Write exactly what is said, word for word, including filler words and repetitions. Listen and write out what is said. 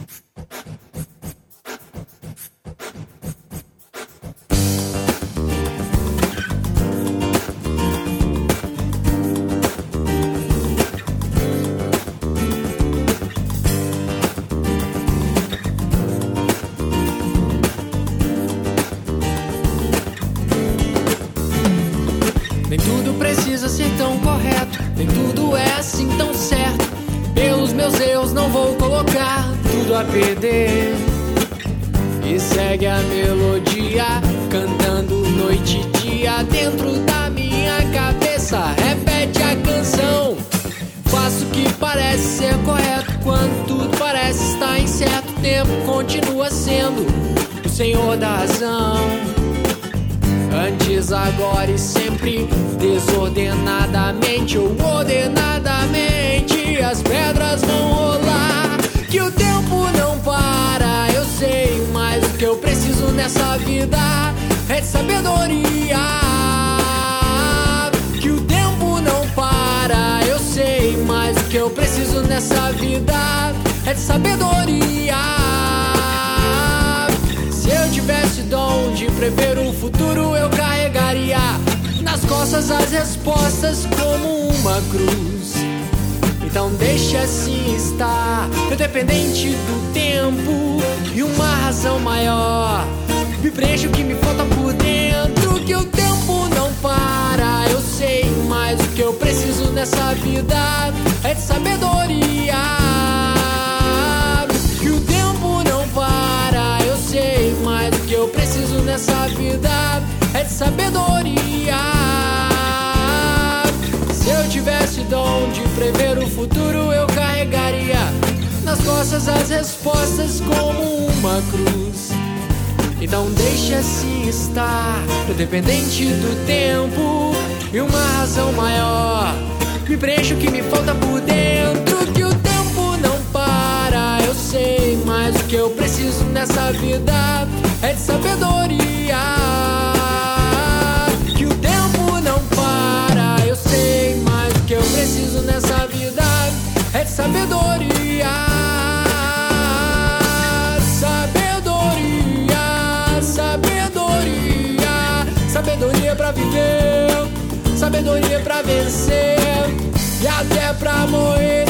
Nem tudo precisa ser tão correto, nem tudo é assim tão certo. Pelos meus erros não vou colocar tudo a perder. E segue a melodia, cantando noite e dia dentro da minha cabeça. Repete a canção, faço o que parece ser correto, quando tudo parece estar incerto. O tempo continua sendo o senhor da razão. Antes, agora e sempre, desordenadamente ou ordenadamente, as pedras vão rolar. Que o tempo não para, eu sei, mas o que eu preciso nessa vida é de sabedoria. Que o tempo não para, eu sei, mas o que eu preciso nessa vida é de sabedoria. Se eu tivesse dom de prever o futuro, eu carregaria nas costas as respostas como uma cruz. Então deixa assim estar, eu dependente do tempo e uma razão maior me preenche o que me falta por dentro. Que o tempo não para, eu sei, mas o que eu preciso nessa vida é de sabedoria. Que o tempo não para, eu sei, mas o que eu preciso nessa vida é de sabedoria. Se eu tivesse dom de prever o futuro, eu carregaria nas costas as respostas como uma cruz. Então deixa assim estar, eu dependente do tempo e uma razão maior me preenche o que me falta por dentro. Que o tempo não para, eu sei, mas o que eu preciso nessa vida é de sabedoria. Que o tempo não para, eu sei, mas o que eu preciso nessa vida é de sabedoria. Sabedoria, sabedoria, sabedoria pra viver, sabedoria pra vencer e até pra morrer.